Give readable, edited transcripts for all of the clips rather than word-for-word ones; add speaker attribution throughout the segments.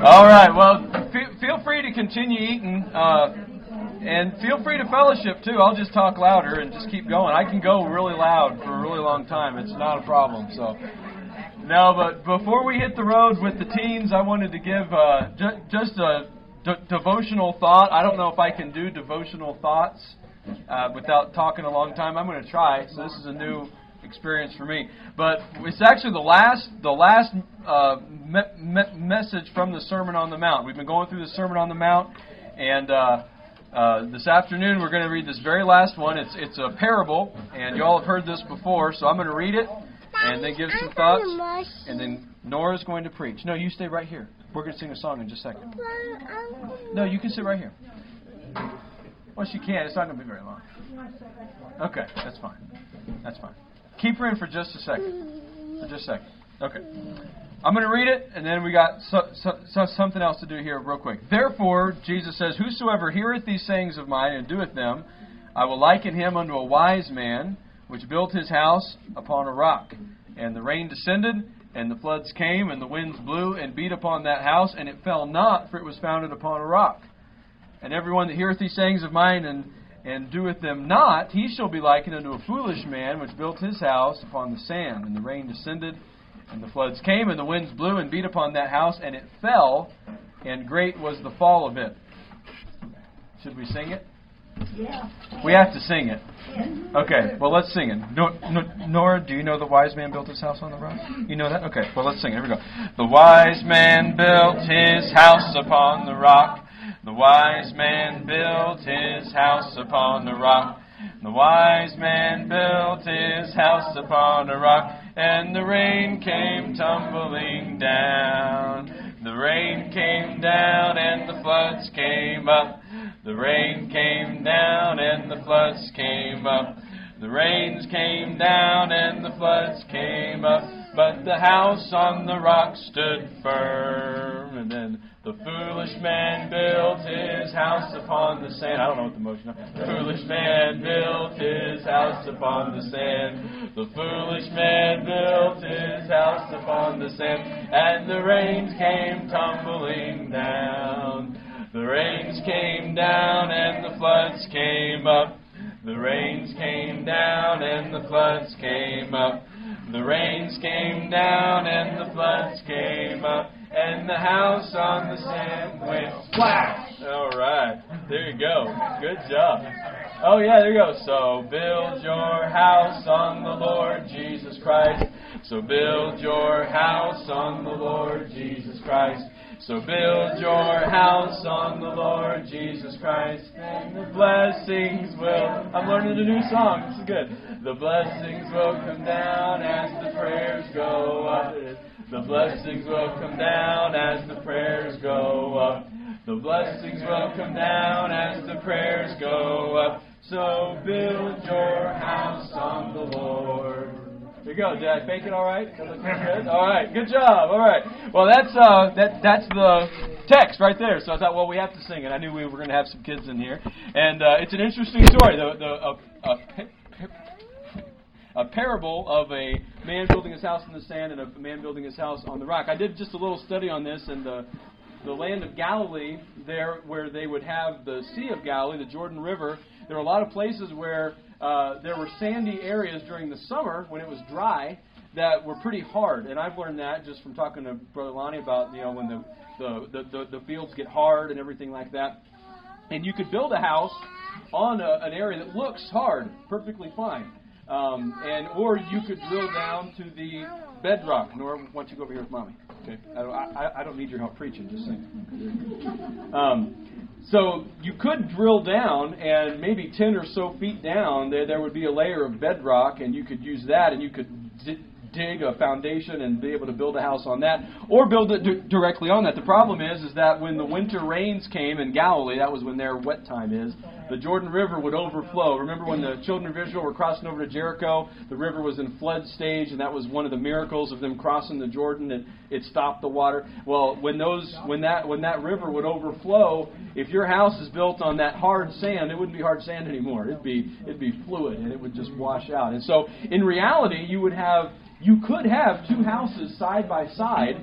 Speaker 1: All right, well, feel free to continue eating, and feel free to fellowship, too. I'll just talk louder and just keep going. I can go really loud for a really long time. It's not a problem, so... No, but before we hit the road with the teens, I wanted to give just a devotional thought. I don't know if I can do devotional thoughts without talking a long time. I'm going to try, so this is a new experience for me. But it's actually the last message from the Sermon on the Mount. We've been going through the Sermon on the Mount, and this afternoon we're going to read this very last one. It's a parable, and you all have heard this before, so I'm going to read it and then give some thoughts, and then Nora's going to preach. No, you stay right here. We're going to sing a song in just a second. No, you can sit right here. Well, she can. It's not going to be very long. Okay, that's fine. That's fine. Keep her in for just a second. For just a second. Okay. I'm going to read it, and then we got something else to do here real quick. Therefore, Jesus says, Whosoever heareth these sayings of mine and doeth them, I will liken him unto a wise man, which built his house upon a rock. And the rain descended, and the floods came, and the winds blew, and beat upon that house, and it fell not, for it was founded upon a rock. And everyone that heareth these sayings of mine and doeth them not, he shall be likened unto a foolish man, which built his house upon the sand. And the rain descended, and the floods came, and the winds blew, and beat upon that house, and it fell, and great was the fall of it. Should we sing it?
Speaker 2: Yeah.
Speaker 1: We have to sing it. Okay, well, let's sing it. Nora, do you know the wise man built his house on the rock? You know that? Okay, well, let's sing it. Here we go. The wise man built his house upon the rock. The wise man built his house upon the rock. The wise man built his house upon a rock, and the rain came tumbling down. The rain came down, and the floods came up. The rain came down, and the floods came up. The rains came down, and the floods came up. But the house on the rock stood firm. And then the foolish man built his house upon the sand. I don't know what the motion is. The foolish man built his house upon the sand. The foolish man built his house upon the sand. And the rains came tumbling down. The rains came down, and the floods came up. The rains came down, and the floods came up. The rains came down, and the floods came up. And the house on the sand went splash. All right. There you go. Good job. Oh, yeah, there you go. So build your house on the Lord Jesus Christ. So build your house on the Lord Jesus Christ. So build your house on the Lord Jesus Christ, and the blessings will... I'm learning a new song. This is good. The blessings will come down as the prayers go up. The blessings will come down as the prayers go up. The blessings will come down as the prayers go up. So build your house on the Lord. There you go. Did I fake it all right? That looks good? All right. Good job. All right. Well, that's the text right there. So I thought, well, we have to sing it. I knew we were going to have some kids in here. And it's an interesting story. A parable of a man building his house in the sand and a man building his house on the rock. I did just a little study on this, and the land of Galilee, there where they would have the Sea of Galilee, the Jordan River, there were a lot of places where there were sandy areas during the summer when it was dry that were pretty hard. And I've learned that just from talking to Brother Lonnie about, when the fields get hard and everything like that. And you could build a house on an area that looks hard, perfectly fine. Or you could drill down to the bedrock. Nora, why don't you go over here with Mommy? Okay. I don't need your help preaching, just saying. So you could drill down, and maybe 10 or so feet down, there would be a layer of bedrock, and you could use that, and you could dig a foundation and be able to build a house on that, or build it directly on that. The problem is that when the winter rains came in Galilee, that was when their wet time is, the Jordan River would overflow. Remember when the children of Israel were crossing over to Jericho, the river was in flood stage, and that was one of the miracles of them crossing the Jordan, and it stopped the water. Well, when that river would overflow, if your house is built on that hard sand, it wouldn't be hard sand anymore. It'd be fluid, and it would just wash out. And so, in reality, you could have two houses side by side,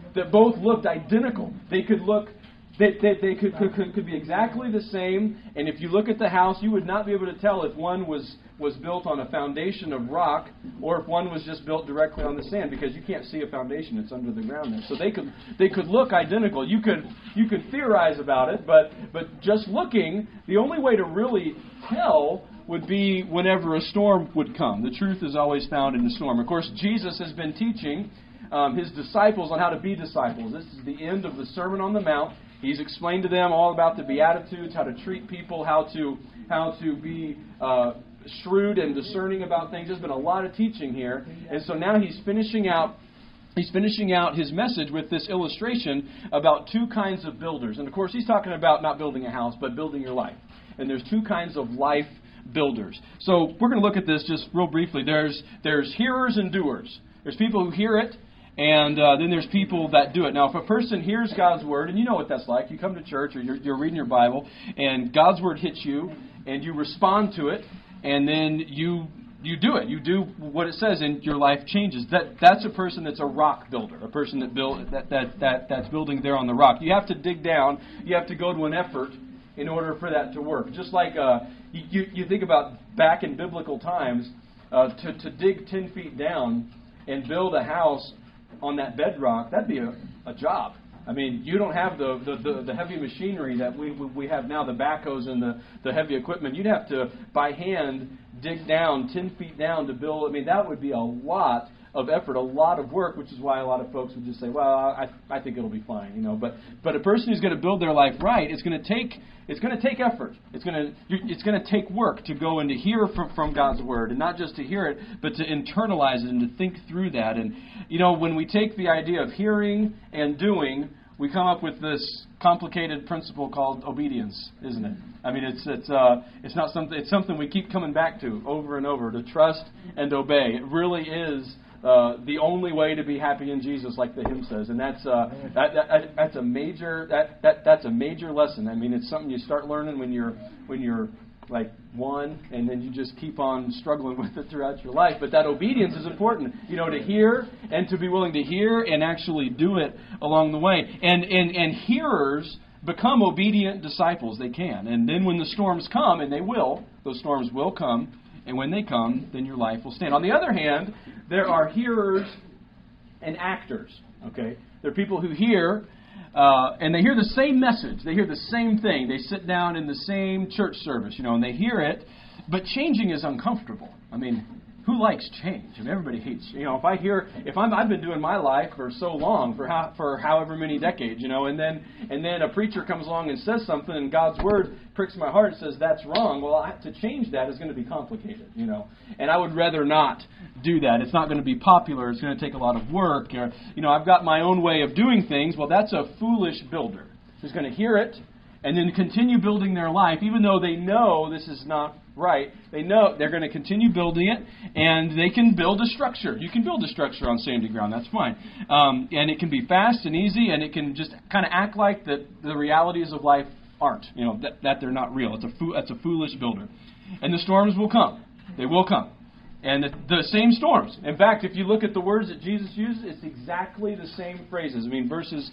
Speaker 1: that both looked identical. They could look, they could be exactly the same. And if you look at the house, you would not be able to tell if one was built on a foundation of rock or if one was just built directly on the sand, because you can't see a foundation; it's under the ground there. So they could look identical. You could theorize about it, but just looking, the only way to really tell would be whenever a storm would come. The truth is always found in the storm. Of course, Jesus has been teaching His disciples on how to be disciples. This is the end of the Sermon on the Mount. He's explained to them all about the Beatitudes, how to treat people, how to be shrewd and discerning about things. There's been a lot of teaching here. And so now He's finishing out His message with this illustration about two kinds of builders. And of course, He's talking about not building a house, but building your life. And there's two kinds of life builders. So we're going to look at this just real briefly. There's hearers and doers. There's people who hear it, and then there's people that do it. Now, if a person hears God's Word, and you know what that's like. You come to church or you're reading your Bible, and God's Word hits you, and you respond to it, and then you do it. You do what it says, and your life changes. That's a person that's a rock builder, a person that's building there on the rock. You have to dig down. You have to go to an effort in order for that to work. Just like you think about back in biblical times, to dig 10 feet down and build a house on that bedrock, that'd be a job. I mean, you don't have the heavy machinery that we have now, the backhoes and the heavy equipment. You'd have to, by hand, dig down 10 feet down to build. I mean, that would be a lot of effort, a lot of work, which is why a lot of folks would just say, well, I think it'll be fine, you know. But a person who's going to build their life right, it's going to take effort. It's going to take work to go and to hear from God's Word, and not just to hear it, but to internalize it and to think through that. And you know, when we take the idea of hearing and doing, we come up with this complicated principle called obedience, isn't it? I mean, it's not something. It's something we keep coming back to over and over, to trust and obey. It really is the only way to be happy in Jesus, like the hymn says, and that's a major lesson. I mean, it's something you start learning when you're like one, and then you just keep on struggling with it throughout your life. But that obedience is important, you know, to hear and to be willing to hear and actually do it along the way. And hearers become obedient disciples. They can. And then when the storms come, and they will, those storms will come, and when they come, then your life will stand. On the other hand, there are hearers and actors. Okay, there are people who hear, and they hear the same message. They hear the same thing. They sit down in the same church service, you know, and they hear it. But changing is uncomfortable. I mean, who likes change? I mean, everybody hates. You know, I've been doing my life for so long, for however many decades, you know, and then a preacher comes along and says something, and God's Word pricks my heart and says that's wrong. Well, to change that is going to be complicated, you know, and I would rather not do that. It's not going to be popular. It's going to take a lot of work. Or, you know, I've got my own way of doing things. Well, that's a foolish builder who's going to hear it and then continue building their life, even though they know this is not right. They know they're going to continue building it, and they can build a structure. You can build a structure on sandy ground. That's fine. And it can be fast and easy, and it can just kind of act like the realities of life aren't, you know, that they're not real. That's a foolish builder. And the storms will come. They will come. And the same storms. In fact, if you look at the words that Jesus used, it's exactly the same phrases. I mean, verses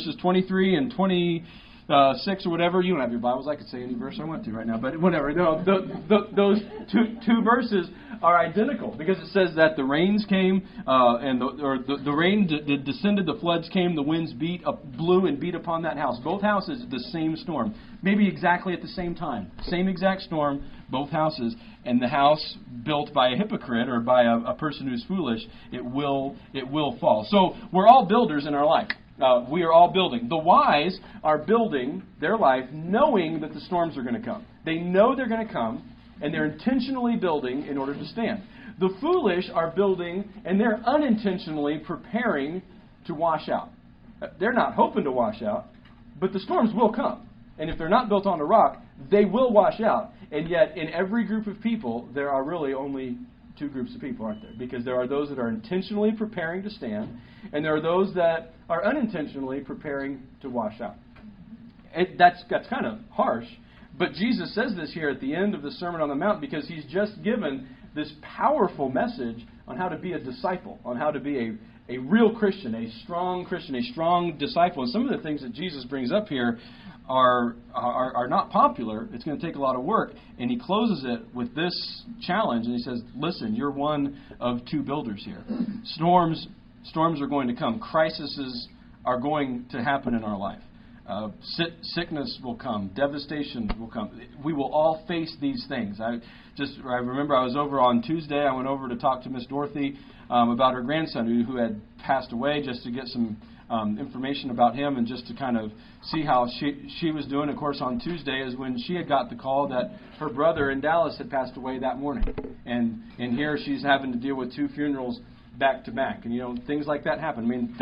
Speaker 1: 23 and 26 or whatever. You don't have your Bibles. I could say any verse I want to right now, but whatever. No, those two verses are identical, because it says that the rains came, and the rain descended, the floods came, the winds blew and beat upon that house. Both houses, the same storm, maybe exactly at the same time, same exact storm, both houses, and the house built by a hypocrite or by a person who's foolish, it will fall. So we're all builders in our life. We are all building. The wise are building their life knowing that the storms are going to come. They know they're going to come, and they're intentionally building in order to stand. The foolish are building, and they're unintentionally preparing to wash out. They're not hoping to wash out, but the storms will come. And if they're not built on a rock, they will wash out. And yet, in every group of people, there are really only two groups of people, aren't there? Because there are those that are intentionally preparing to stand, and there are those that are unintentionally preparing to wash out. That's kind of harsh, but Jesus says this here at the end of the Sermon on the Mount, because he's just given this powerful message on how to be a disciple, on how to be a real Christian, a strong disciple. And some of the things that Jesus brings up here are not popular. It's going to take a lot of work. And he closes it with this challenge, and he says, listen, you're one of two builders here. Storms are going to come. Crises are going to happen in our life. Sickness will come. Devastation will come. We will all face these things. I remember I was over on Tuesday. I went over to talk to Miss Dorothy about her grandson who had passed away, just to get some information about him and just to kind of see how she was doing. Of course, on Tuesday is when she had got the call that her brother in Dallas had passed away that morning. And here she's having to deal with two funerals back to back. And, things like that happen. I mean,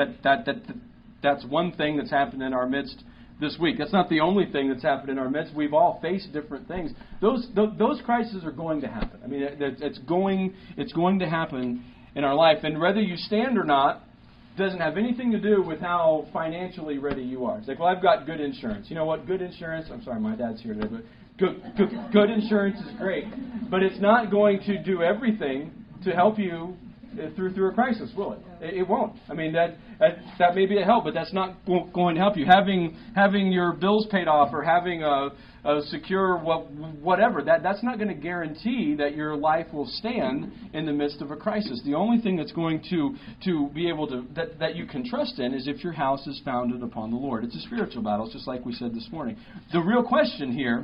Speaker 1: that's one thing that's happened in our midst this week. That's not the only thing that's happened in our midst. We've all faced different things. Those crises are going to happen. I mean, it's going to happen in our life. And whether you stand or not doesn't have anything to do with how financially ready you are. It's like, well, I've got good insurance. You know what? Good insurance, I'm sorry, my dad's here today, but good insurance is great. But it's not going to do everything to help you through a crisis, will it? It won't. I mean, that may be a help, but that's not going to help you. Having your bills paid off or having a secure whatever, that's not going to guarantee that your life will stand in the midst of a crisis. The only thing that's going to be able to that you can trust in is if your house is founded upon the Lord. It's a spiritual battle, it's just like we said this morning. The real question here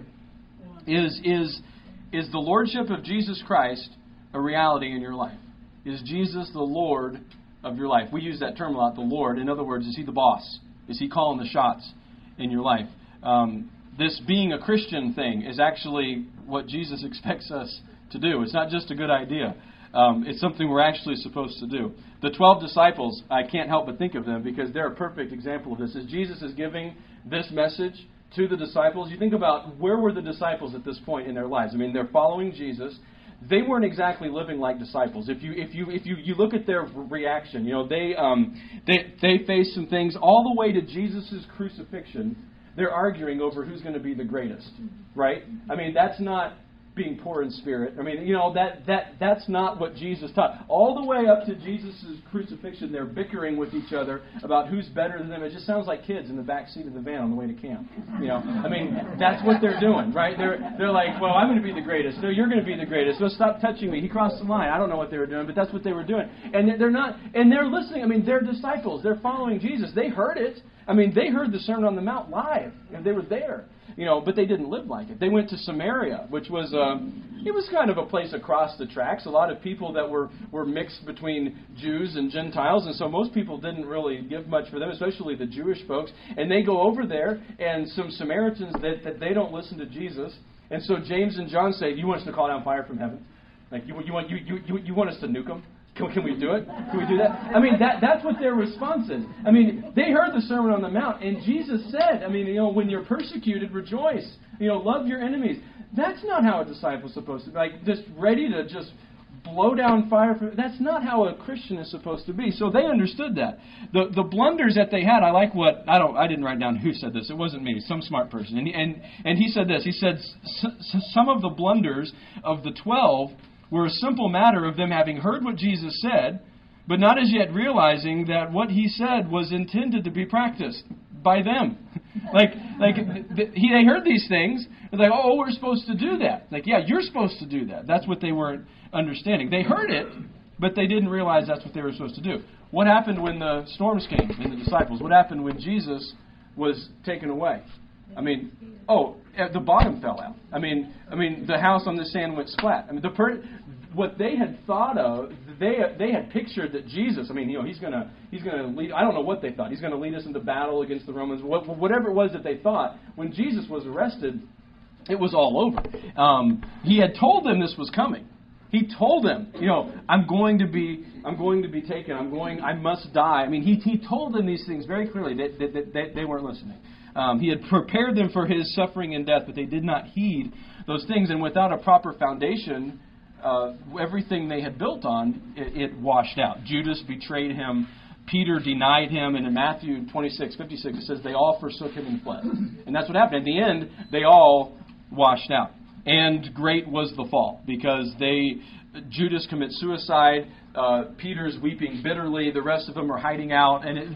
Speaker 1: is the lordship of Jesus Christ a reality in your life? Is Jesus the Lord of your life? We use that term a lot, the Lord. In other words, is He the boss? Is He calling the shots in your life? This being a Christian thing is actually what Jesus expects us to do. It's not just a good idea. It's something we're actually supposed to do. The 12 disciples, I can't help but think of them because they're a perfect example of this. As Jesus is giving this message to the disciples, you think about where were the disciples at this point in their lives. I mean, they're following Jesus. They weren't exactly living like disciples. If you look at their reaction, they faced some things all the way to Jesus' crucifixion. They're arguing over who's going to be the greatest, right? I mean, that's not being poor in spirit. I mean, that's not what Jesus taught. All the way up to Jesus' crucifixion, they're bickering with each other about who's better than them. It just sounds like kids in the back seat of the van on the way to camp. I mean, that's what they're doing, right? They're like, well, I'm going to be the greatest. No, you're going to be the greatest. So stop touching me. He crossed the line. I don't know what they were doing, but that's what they were doing. And they're not, and they're listening. I mean, they're disciples. They're following Jesus. They heard it. I mean, they heard the Sermon on the Mount live, and they were there. But they didn't live like it. They went to Samaria, which was it was kind of a place across the tracks. A lot of people that were mixed between Jews and Gentiles, and so most people didn't really give much for them, especially the Jewish folks. And they go over there, and some Samaritans that they don't listen to Jesus, and so James and John say, "You want us to call down fire from heaven? Like you want us to nuke them? Can we do it? Can we do that?" I mean, that's what their response is. I mean, they heard the Sermon on the Mount, and Jesus said, I mean, when you're persecuted, rejoice. Love your enemies. That's not how a disciple is supposed to be. Like, just ready to just blow down fire. That's not how a Christian is supposed to be. So they understood that. The blunders that they had, I didn't write down who said this. It wasn't me. Some smart person. And he said this. He said, some of the blunders of the 12 were a simple matter of them having heard what Jesus said, but not as yet realizing that what He said was intended to be practiced by them. They heard these things, and they're like, oh, we're supposed to do that. Like, yeah, you're supposed to do that. That's what they weren't understanding. They heard it, but they didn't realize that's what they were supposed to do. What happened when the storms came in the disciples? What happened when Jesus was taken away? I mean, the bottom fell out. I mean, the house on the sand went splat. I mean, what they had thought of, they had pictured that Jesus, I mean, he's going to lead. I don't know what they thought. He's going to lead us into battle against the Romans. Whatever it was that they thought, when Jesus was arrested, it was all over. He had told them this was coming. He told them, I'm going to be taken. I must die. I mean, he told them these things very clearly. They weren't listening. He had prepared them for His suffering and death, but they did not heed those things. And without a proper foundation, everything they had built on, it washed out. Judas betrayed Him. Peter denied Him. And in Matthew 26:56, it says they all forsook Him and fled. And that's what happened. At the end, they all washed out. And great was the fall, because they Judas commits suicide. Peter's weeping bitterly. The rest of them are hiding out. And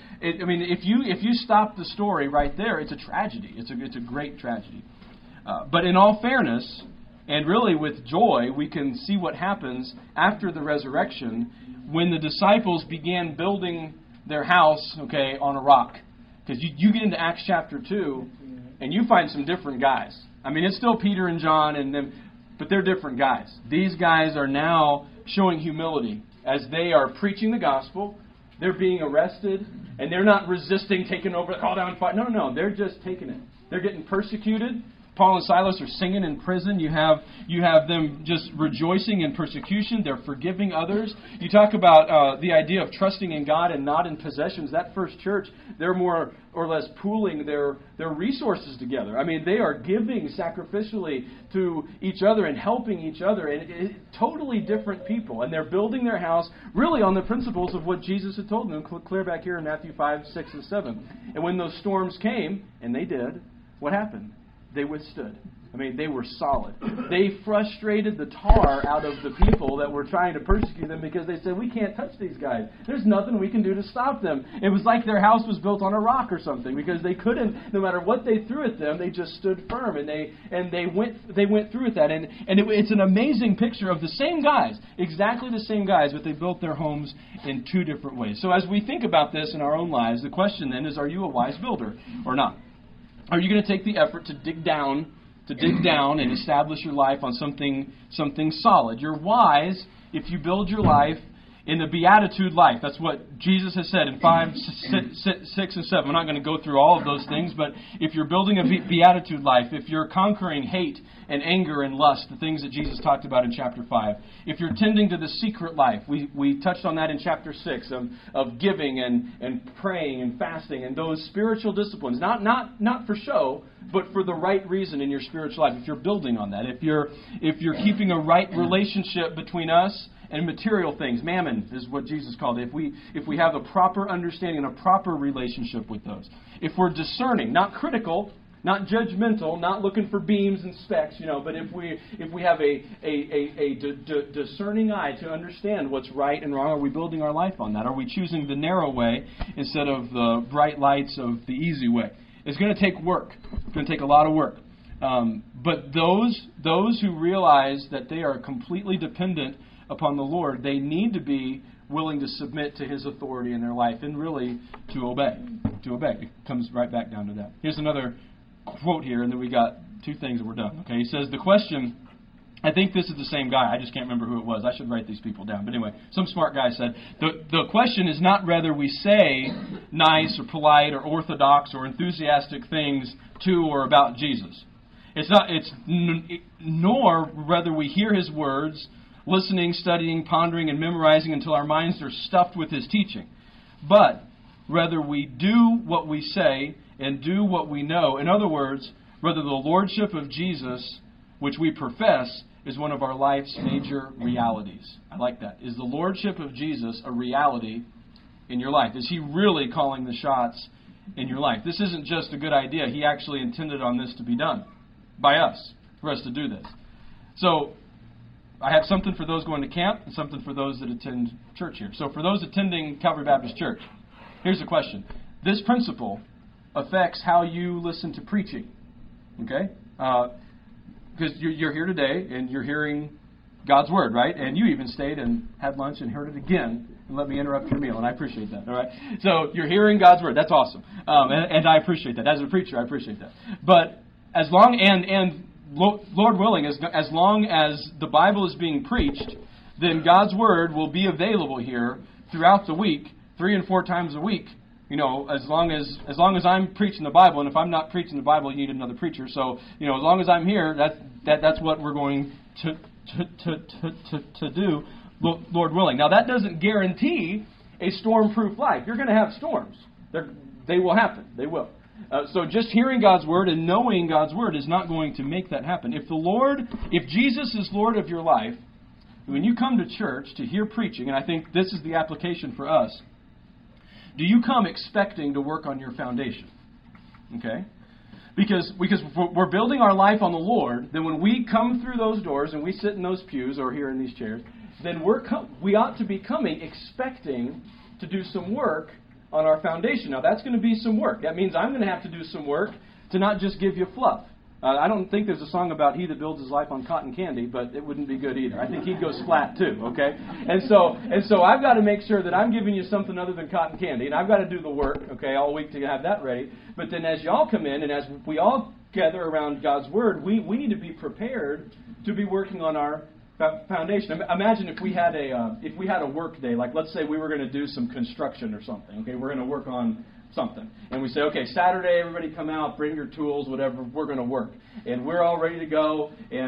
Speaker 1: if you stop the story right there, it's a tragedy. It's a great tragedy. But in all fairness, and really with joy, we can see what happens after the resurrection when the disciples began building their house, on a rock. Because you get into Acts chapter 2, and you find some different guys. I mean, it's still Peter and John and them, but they're different guys. These guys are now showing humility as they are preaching the gospel. They're being arrested, and they're not resisting, taking over, call down fire. No, they're just taking it. They're getting persecuted. Paul and Silas are singing in prison. You have them just rejoicing in persecution. They're forgiving others. You talk about the idea of trusting in God and not in possessions. That first church, they're more or less pooling their resources together. I mean, they are giving sacrificially to each other and helping each other. And totally different people. And they're building their house really on the principles of what Jesus had told them. Clear back here in Matthew 5, 6, and 7. And when those storms came, and they did, what happened? They withstood. I mean, they were solid. They frustrated the tar out of the people that were trying to persecute them because they said, we can't touch these guys. There's nothing we can do to stop them. It was like their house was built on a rock or something because they couldn't, no matter what they threw at them, they just stood firm and they went through with that. And it's an amazing picture of the same guys, exactly the same guys, but they built their homes in two different ways. So as we think about this in our own lives, the question then is, are you a wise builder or not? Are you going to take the effort to dig down and establish your life on something solid? You're wise if you build your life in the beatitude life. That's what Jesus has said in 5, 6, and 7. I'm not going to go through all of those things, but if you're building a beatitude life, if you're conquering hate and anger and lust, the things that Jesus talked about in chapter 5, if you're tending to the secret life, we touched on that in chapter 6 of giving and praying and fasting and those spiritual disciplines, not for show, but for the right reason in your spiritual life. If you're building on that, if you're keeping a right relationship between us and material things, mammon is what Jesus called it. If we have a proper understanding and a proper relationship with those. If we're discerning, not critical, not judgmental, not looking for beams and specks, but if we have a discerning eye to understand what's right and wrong, are we building our life on that? Are we choosing the narrow way instead of the bright lights of the easy way? It's going to take work. It's going to take a lot of work. But those who realize that they are completely dependent upon the Lord, they need to be willing to submit to His authority in their life and really to obey. To obey. It comes right back down to that. Here's another quote here, and then we got two things and we're done. Okay, he says, the question, I think this is the same guy, I just can't remember who it was. I should write these people down. But anyway, some smart guy said, the question is not whether we say nice or polite or orthodox or enthusiastic things to or about Jesus. Nor whether we hear His words, listening, studying, pondering, and memorizing until our minds are stuffed with His teaching. But whether we do what we say and do what we know. In other words, whether the lordship of Jesus, which we profess, is one of our life's major realities. I like that. Is the lordship of Jesus a reality in your life? Is He really calling the shots in your life? This isn't just a good idea. He actually intended on this to be done by us, for us to do this. So I have something for those going to camp and something for those that attend church here. So for those attending Calvary Baptist Church, here's the question. This principle affects how you listen to preaching. Okay? Because you're here today and you're hearing God's Word, right? And you even stayed and had lunch and heard it again and let me interrupt your meal, and I appreciate that, all right? So you're hearing God's Word. That's awesome. And I appreciate that. As a preacher, I appreciate that. But as long, and Lord willing, as long as the Bible is being preached, then God's Word will be available here throughout the week, 3 and 4 times a week. As long as I'm preaching the Bible, and if I'm not preaching the Bible, you need another preacher. So, as long as I'm here, that's what we're going to do, Lord willing. Now, that doesn't guarantee a storm-proof life. You're going to have storms. They will happen. They will. So just hearing God's Word and knowing God's Word is not going to make that happen. If Jesus is Lord of your life, when you come to church to hear preaching, and I think this is the application for us, do you come expecting to work on your foundation? Okay? Because if we're building our life on the Lord, then when we come through those doors and we sit in those pews or here in these chairs, then we ought to be coming expecting to do some work on our foundation. Now, that's going to be some work. That means I'm going to have to do some work to not just give you fluff. I don't think there's a song about he that builds his life on cotton candy, but it wouldn't be good either. I think he'd go splat too, okay? And so I've got to make sure that I'm giving you something other than cotton candy, and I've got to do the work, okay, all week to have that ready. But then as y'all come in and as we all gather around God's Word, we need to be prepared to be working on our foundation. Imagine if we had a work day, like let's say we were going to do some construction or something, okay? We're going to work on something. And we say, okay, Saturday, everybody come out, bring your tools, whatever, we're going to work. And we're all ready to go,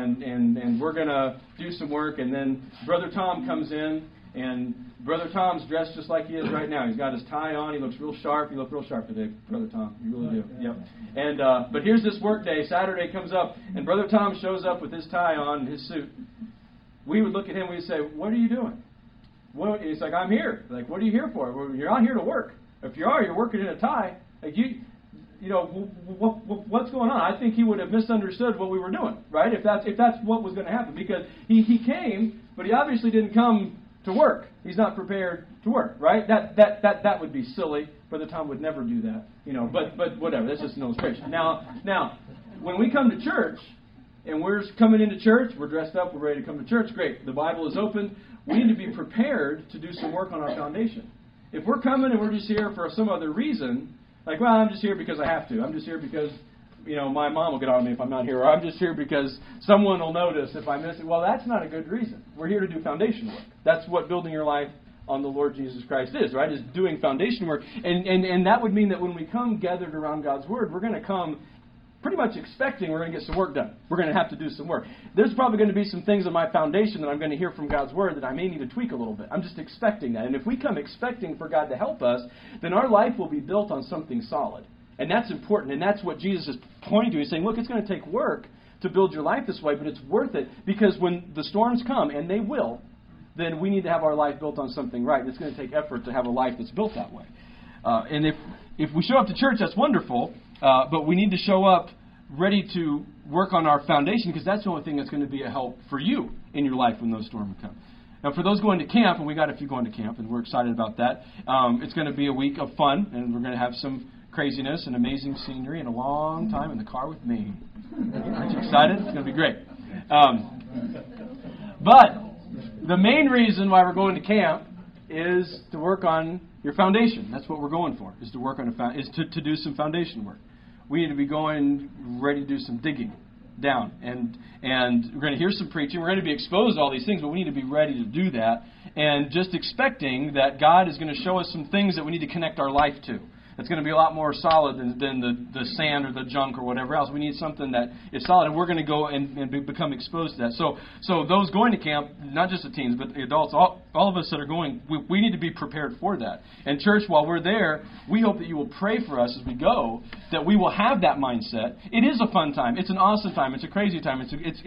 Speaker 1: and we're going to do some work. And then Brother Tom comes in, and Brother Tom's dressed just like he is right now. He's got his tie on. He looks real sharp. You look real sharp today, Brother Tom. You really do. Yep. And but here's this work day. Saturday comes up, and Brother Tom shows up with his tie on and his suit. We would look at him and we'd say, what are you doing? He's like, I'm here. Like, what are you here for? Well, you're not here to work. If you are, you're working in a tie. Like you know, what's going on? I think he would have misunderstood what we were doing, right? If that's what was going to happen, because he came, but he obviously didn't come to work. He's not prepared to work, right? That would be silly. Brother Tom would never do that, you know. But whatever. That's just an illustration. Now, when we come to church and we're coming into church, we're dressed up, we're ready to come to church. Great. The Bible is open. We need to be prepared to do some work on our foundation. If we're coming and we're just here for some other reason, like, well, I'm just here because I have to. I'm just here because, you know, my mom will get on me if I'm not here. Or I'm just here because someone will notice if I miss it. Well, that's not a good reason. We're here to do foundation work. That's what building your life on the Lord Jesus Christ is, right? Is doing foundation work. And that would mean that when we come gathered around God's Word, we're going to come pretty much expecting we're going to get some work done. We're going to have to do some work. There's probably going to be some things on my foundation that I'm going to hear from God's Word that I may need to tweak a little bit. I'm just expecting that. And if we come expecting for God to help us, then our life will be built on something solid. And that's important. And that's what Jesus is pointing to. He's saying, look, it's going to take work to build your life this way, but it's worth it because when the storms come, and they will, then we need to have our life built on something right. It's going to take effort to have a life that's built that way. And if we show up to church, that's wonderful. But we need to show up ready to work on our foundation because that's the only thing that's going to be a help for you in your life when those storms come. Now, for those going to camp, and we got a few going to camp, and we're excited about that, it's going to be a week of fun, and we're going to have some craziness and amazing scenery and a long time in the car with me. Aren't you excited? It's going to be great. But the main reason why we're going to camp is to work on your foundation. That's what we're going for, is to work on to do some foundation work. We need to be going ready to do some digging down. And we're going to hear some preaching. We're going to be exposed to all these things, but we need to be ready to do that. And just expecting that God is going to show us some things that we need to connect our life to. It's going to be a lot more solid than the sand or the junk or whatever else. We need something that is solid, and we're going to go and become exposed to that. So those going to camp, not just the teens, but the adults, all of us that are going, we need to be prepared for that. And church, while we're there, we hope that you will pray for us as we go, that we will have that mindset. It is a fun time. It's an awesome time. It's a crazy time.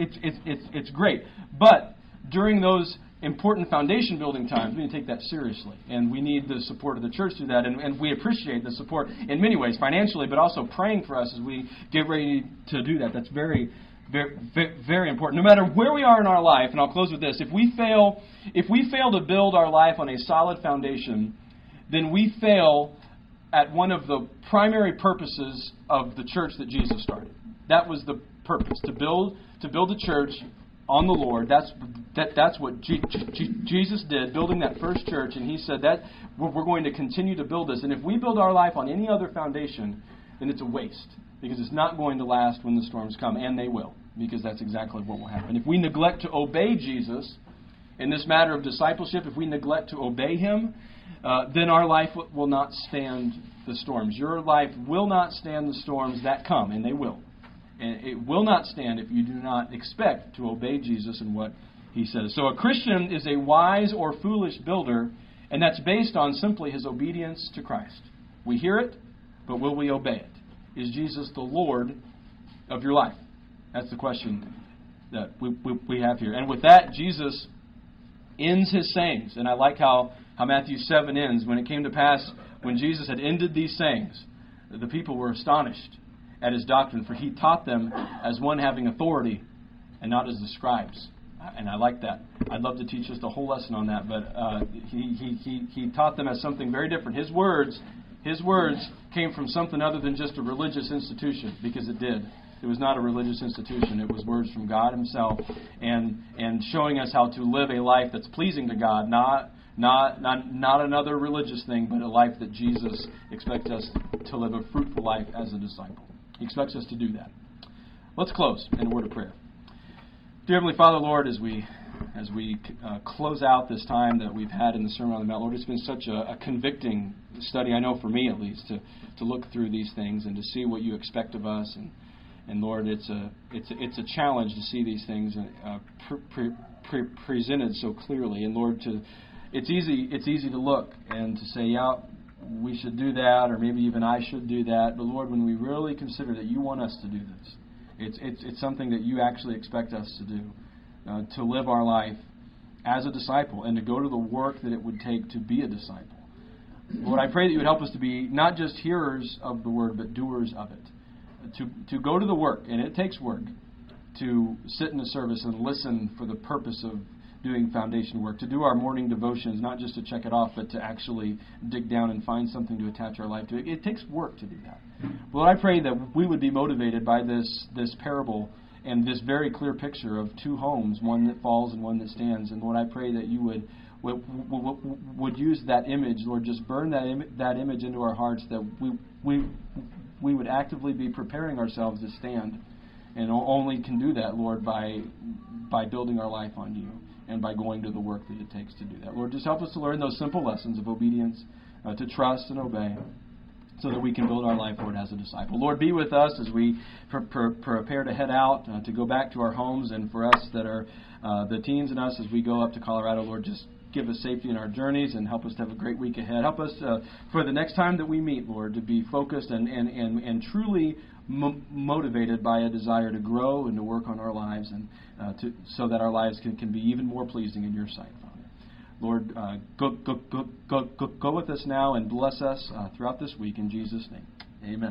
Speaker 1: It's great. But during those important foundation building times, we need to take that seriously. And we need the support of the church to do that. And we appreciate the support in many ways, financially, but also praying for us as we get ready to do that. That's very, very, very important. No matter where we are in our life, and I'll close with this, if we fail to build our life on a solid foundation, then we fail at one of the primary purposes of the church that Jesus started. That was the purpose, to build a church on the Lord. That's what Jesus did, building that first church, and he said that we're going to continue to build this. And if we build our life on any other foundation, then it's a waste, because it's not going to last when the storms come, and they will, because that's exactly what will happen. If we neglect to obey Jesus in this matter of discipleship, if we neglect to obey him, then our life will not stand the storms. Your life will not stand the storms that come, and they will. And it will not stand if you do not expect to obey Jesus and what he says. So a Christian is a wise or foolish builder, and that's based on simply his obedience to Christ. We hear it, but will we obey it? Is Jesus the Lord of your life? That's the question that we have here. And with that, Jesus ends his sayings. And I like how Matthew 7 ends. When it came to pass, when Jesus had ended these sayings, the people were astonished. at his doctrine, for he taught them as one having authority and not as the scribes. And I like that. I'd love to teach just a whole lesson on that, but he taught them as something very different. His words came from something other than just a religious institution, because it did. It was not a religious institution. It was words from God himself, and showing us how to live a life that's pleasing to God, not another religious thing, but a life that Jesus expects us to live, a fruitful life as a disciple. He expects us to do that. Let's close in a word of prayer. Dear Heavenly Father, Lord, as we close out this time that we've had in the Sermon on the Mount, Lord, it's been such a convicting study, I know for me at least, to look through these things and to see what you expect of us. And Lord, it's a challenge to see these things presented so clearly. And Lord, it's easy to look and to say, yeah, we should do that, or maybe even I should do that. But Lord, when we really consider that you want us to do this, it's something that you actually expect us to do, to live our life as a disciple and to go to the work that it would take to be a disciple. Lord, I pray that you would help us to be not just hearers of the word, but doers of it. To go to the work, and it takes work, to sit in the service and listen for the purpose of doing foundation work, to do our morning devotions, not just to check it off, but to actually dig down and find something to attach our life to. It takes work to do that. Lord, I pray that we would be motivated by this parable and this very clear picture of two homes, one that falls and one that stands. And Lord, I pray that you would use that image, Lord, just burn that image into our hearts, that we would actively be preparing ourselves to stand, and only can do that, Lord, by building our life on you and by going to the work that it takes to do that. Lord, just help us to learn those simple lessons of obedience, to trust and obey, so that we can build our life, Lord, as a disciple. Lord, be with us as we prepare to head out, to go back to our homes, and for us that are the teens and us as we go up to Colorado, Lord, just give us safety in our journeys and help us to have a great week ahead. Help us for the next time that we meet, Lord, to be focused and truly motivated by a desire to grow and to work on our lives, and so that our lives can be even more pleasing in your sight, Father. Lord, go with us now and bless us throughout this week in Jesus' name. Amen.